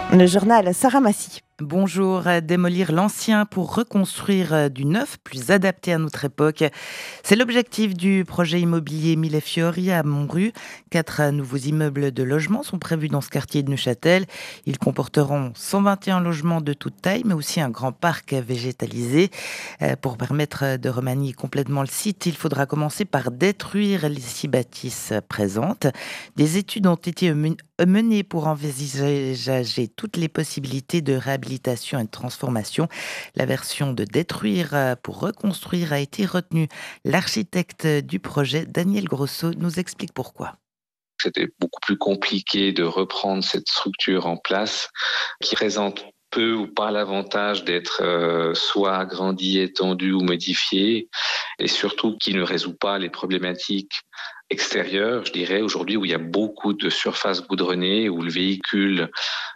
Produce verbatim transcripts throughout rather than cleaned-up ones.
Le journal Sarah Massy. Bonjour, démolir l'ancien pour reconstruire du neuf plus adapté à notre époque. C'est l'objectif du projet immobilier Mille Fiori à Montru. Quatre nouveaux immeubles de logement sont prévus dans ce quartier de Neuchâtel. Ils comporteront cent vingt et un logements de toute taille, mais aussi un grand parc végétalisé. Pour permettre de remanier complètement le site, il faudra commencer par détruire les six bâtisses présentes. Des études ont été menées pour envisager toutes les possibilités de réhabilitation et de transformation. La version de détruire pour reconstruire a été retenue. L'architecte du projet, Daniel Grosso, nous explique pourquoi. C'était beaucoup plus compliqué de reprendre cette structure en place qui présente peu ou pas l'avantage d'être euh, soit agrandie, étendue ou modifiée, et surtout qui ne résout pas les problématiques extérieures, je dirais, aujourd'hui où il y a beaucoup de surfaces goudronnées, où le véhicule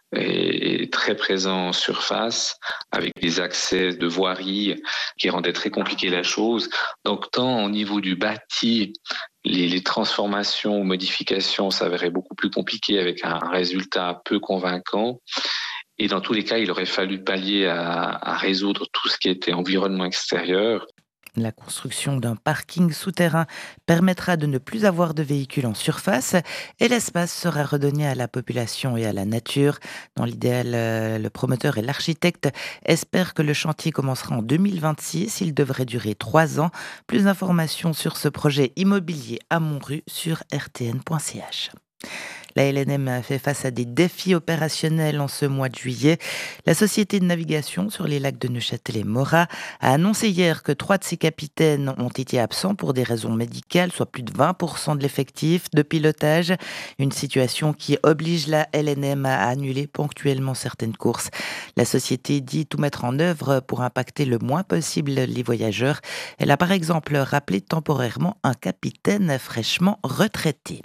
est très présent en surface, avec des accès de voirie qui rendaient très compliqué la chose. Donc, tant au niveau du bâti, les, les transformations ou modifications s'avéraient beaucoup plus compliquées avec un résultat peu convaincant. Et dans tous les cas, il aurait fallu pallier à, à résoudre tout ce qui était environnement extérieur. La construction d'un parking souterrain permettra de ne plus avoir de véhicules en surface et l'espace sera redonné à la population et à la nature. Dans l'idéal, le promoteur et l'architecte espèrent que le chantier commencera en deux mille vingt-six. Il devrait durer trois ans. Plus d'informations sur ce projet immobilier à Montru sur r t n point c h. La L N M a fait face à des défis opérationnels en ce mois de juillet. La société de navigation sur les lacs de Neuchâtel et Morat a annoncé hier que trois de ses capitaines ont été absents pour des raisons médicales, soit plus de vingt pour cent de l'effectif de pilotage. Une situation qui oblige la L N M à annuler ponctuellement certaines courses. La société dit tout mettre en œuvre pour impacter le moins possible les voyageurs. Elle a par exemple rappelé temporairement un capitaine fraîchement retraité.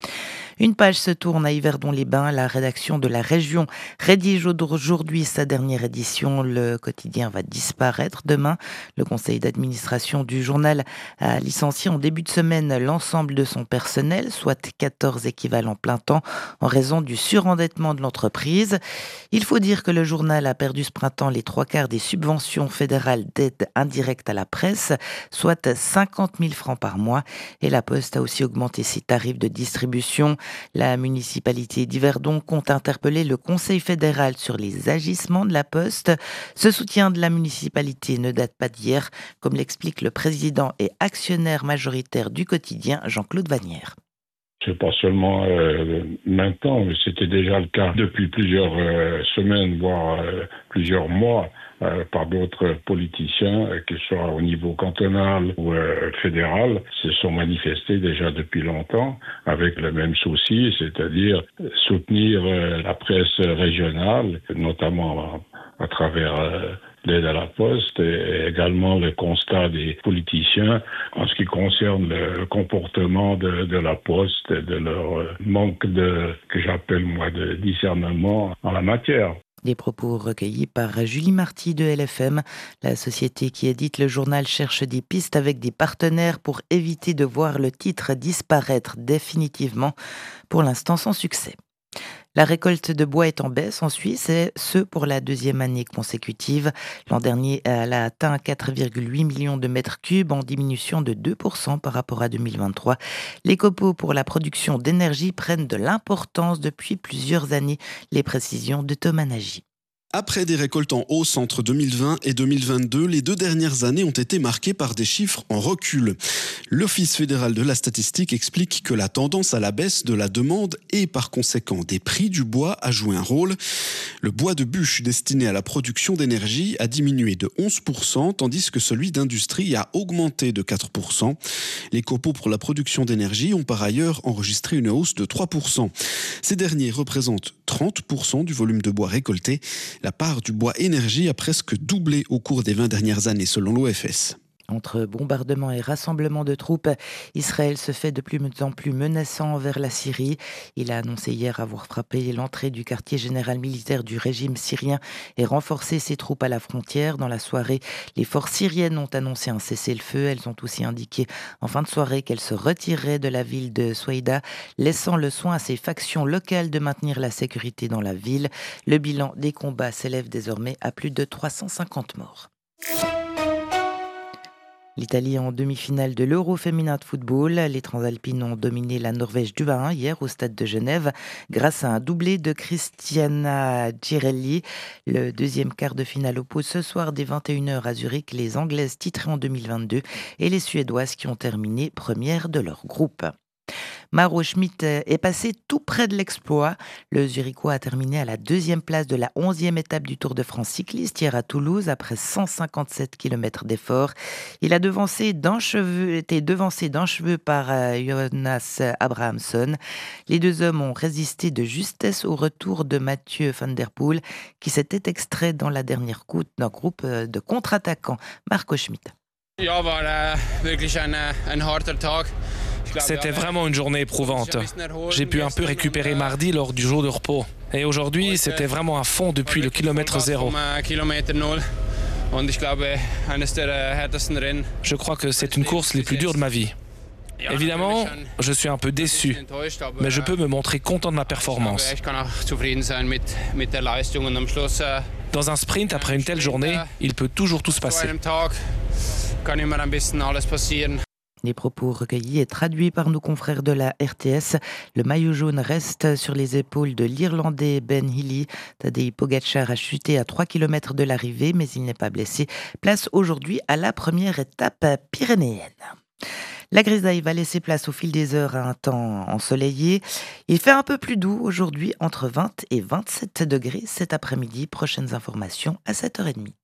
Une page se tourne à Yverdon-les-Bains. La rédaction de La Région rédige aujourd'hui sa dernière édition. Le quotidien va disparaître demain. Le conseil d'administration du journal a licencié en début de semaine l'ensemble de son personnel, soit quatorze équivalents plein temps, en raison du surendettement de l'entreprise. Il faut dire que le journal a perdu ce printemps les trois quarts des subventions fédérales d'aide indirecte à la presse, soit cinquante mille francs par mois. Et la Poste a aussi augmenté ses tarifs de distribution. La municipalité d'Yverdon compte interpeller le Conseil fédéral sur les agissements de la Poste. Ce soutien de la municipalité ne date pas d'hier, comme l'explique le président et actionnaire majoritaire du quotidien, Jean-Claude Vanière. C'est pas seulement euh, maintenant, mais c'était déjà le cas depuis plusieurs euh, semaines, voire euh, plusieurs mois, euh, par d'autres politiciens, euh, qu'ils soient au niveau cantonal ou euh, fédéral, se sont manifestés déjà depuis longtemps avec le même souci, c'est-à-dire soutenir euh, la presse régionale, notamment à, à travers euh, l'aide à la Poste et également le constat des politiciens en ce qui concerne le comportement de, de la Poste et de leur manque de, que j'appelle moi, de discernement en la matière. Des propos recueillis par Julie Marty de L F M. La société qui édite le journal cherche des pistes avec des partenaires pour éviter de voir le titre disparaître définitivement, pour l'instant sans succès. La récolte de bois est en baisse en Suisse, et ce pour la deuxième année consécutive. L'an dernier, elle a atteint quatre virgule huit millions de mètres cubes, en diminution de deux pour cent par rapport à deux mille vingt-trois. Les copeaux pour la production d'énergie prennent de l'importance depuis plusieurs années. Les précisions de Thomas Nagy. Après des récoltes en hausse entre deux mille vingt et deux mille vingt-deux, les deux dernières années ont été marquées par des chiffres en recul. L'Office fédéral de la statistique explique que la tendance à la baisse de la demande et par conséquent des prix du bois a joué un rôle. Le bois de bûche destiné à la production d'énergie a diminué de onze pour cent, tandis que celui d'industrie a augmenté de quatre pour cent. Les copeaux pour la production d'énergie ont par ailleurs enregistré une hausse de trois pour cent. Ces derniers représentent trente pour cent du volume de bois récolté. La part du bois énergie a presque doublé au cours des vingt dernières années selon l'O F S. Entre bombardements et rassemblements de troupes, Israël se fait de plus en plus menaçant envers la Syrie. Il a annoncé hier avoir frappé l'entrée du quartier général militaire du régime syrien et renforcé ses troupes à la frontière. Dans la soirée, les forces syriennes ont annoncé un cessez-le-feu. Elles ont aussi indiqué en fin de soirée qu'elles se retireraient de la ville de Souaïda, laissant le soin à ces factions locales de maintenir la sécurité dans la ville. Le bilan des combats s'élève désormais à plus de trois cent cinquante morts. L'Italie en demi-finale de l'Euro féminin de football. Les Transalpines ont dominé la Norvège deux à un hier au stade de Genève grâce à un doublé de Cristiana Girelli. Le deuxième quart de finale oppose ce soir dès vingt et une heures à Zurich les Anglaises titrées en deux mille vingt-deux et les Suédoises qui ont terminé premières de leur groupe. Maro Schmidt est passé tout près de l'exploit. Le Zurichois a terminé à la deuxième place de la onzième étape du Tour de France cycliste hier à Toulouse après cent cinquante-sept kilomètres d'effort. Il a devancé d'un cheveu, été devancé d'un cheveu par euh, Jonas Abrahamsson. Les deux hommes ont résisté de justesse au retour de Mathieu van der Poel qui s'était extrait dans la dernière course d'un groupe de contre-attaquants. Marco Schmidt. C'était vraiment une journée éprouvante. J'ai pu un peu récupérer mardi lors du jour de repos. Et aujourd'hui, c'était vraiment à fond depuis le kilomètre zéro. Je crois que c'est une course les plus dures de ma vie. Évidemment, je suis un peu déçu, mais je peux me montrer content de ma performance. Dans un sprint, après une telle journée, il peut toujours tout se passer. Les propos recueillis et traduits par nos confrères de la R T S. Le maillot jaune reste sur les épaules de l'Irlandais Ben Healy. Tadej Pogacar a chuté à trois kilomètres de l'arrivée, mais il n'est pas blessé. Place aujourd'hui à la première étape pyrénéenne. La grisaille va laisser place au fil des heures à un temps ensoleillé. Il fait un peu plus doux aujourd'hui, entre vingt et vingt-sept degrés cet après-midi. Prochaines informations à sept heures trente.